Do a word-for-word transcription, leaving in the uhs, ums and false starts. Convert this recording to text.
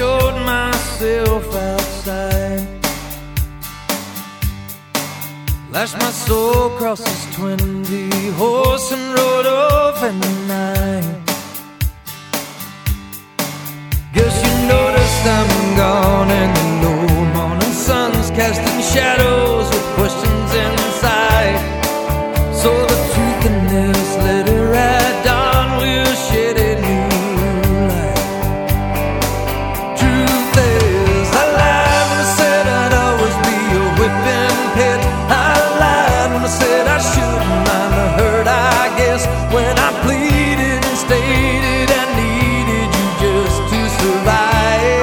showed myself outside. Lashed my soul across his twenty horse and rode off in the night.